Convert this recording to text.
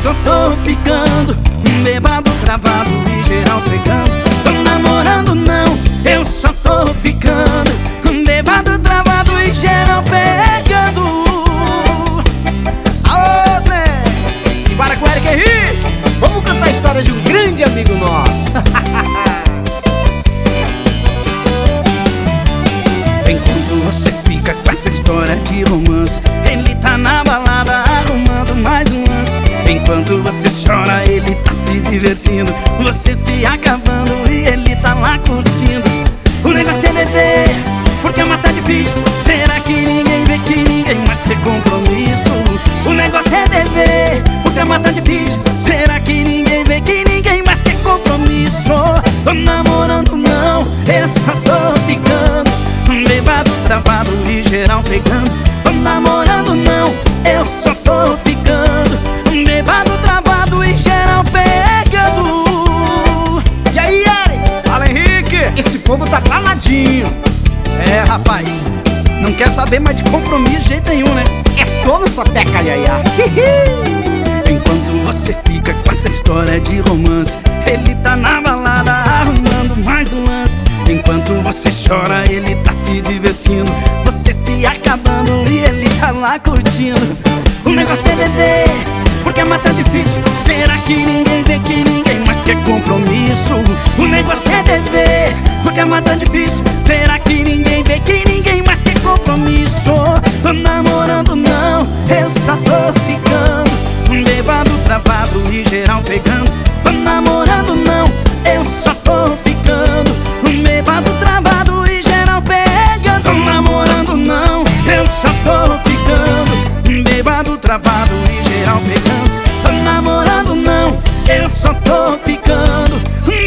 só tô ficando bêbado, travado e geral pegando. Tô namorando não, eu só tô ficando bêbado, travado e geral pegando. Aô, André! Simbora com o Eric Henrique! Vamos cantar a história de um grande amigo nosso. Enquanto você fica com essa história de romance, ele tá na balada arrumando mais um lance. Enquanto você chora, ele tá se divertindo, você se acabando e ele tá lá curtindo. O negócio é beber, porque amar tá difícil. Será que ninguém vê que ninguém mais quer compromisso? O negócio é beber, porque amar tá difícil. Será que ninguém vê que ninguém mais quer compromisso? Tô namorando não, eu só tô ficando bêbado, travado e geral pegando. Tô namorando não, eu só tô ficando bêbado, travado e geral pegando. E aí, Eric? Fala, Henrique! Esse povo tá danadinho. É, rapaz, não quer saber mais de compromisso de jeito nenhum, né? É só no sapeca, iaiá. Enquanto você fica com essa história de romance, ele tá na balada arrumando mais um lance. Enquanto você chora, ele tá se divertindo, você se acabando e ele tá lá curtindo. O negócio é beber, porque amar tá difícil. Será que ninguém vê que ninguém mais quer compromisso? O negócio é beber, porque amar tá difícil. Será que ninguém vê que ninguém mais quer compromisso? Tô namorando não, eu só tô ficando bêbado, travado e geral pegando. Tô namorando não, eu só tô ficando bêbado, travado e geral pegando. Tô namorando não, eu só tô ficando bêbado, travado e geral pegando. Tô namorando não, eu só tô ficando